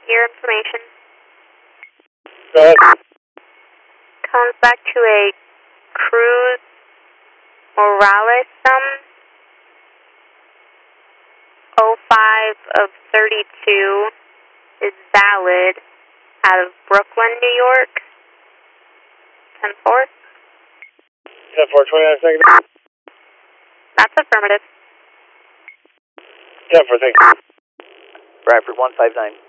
Your information Go ahead. comes back to a Cruz Morales 05 of 32 is valid out of Brooklyn, New York. 10-4. 10-4, 29 seconds. That's affirmative. 10-4, thank you. Bradford 159.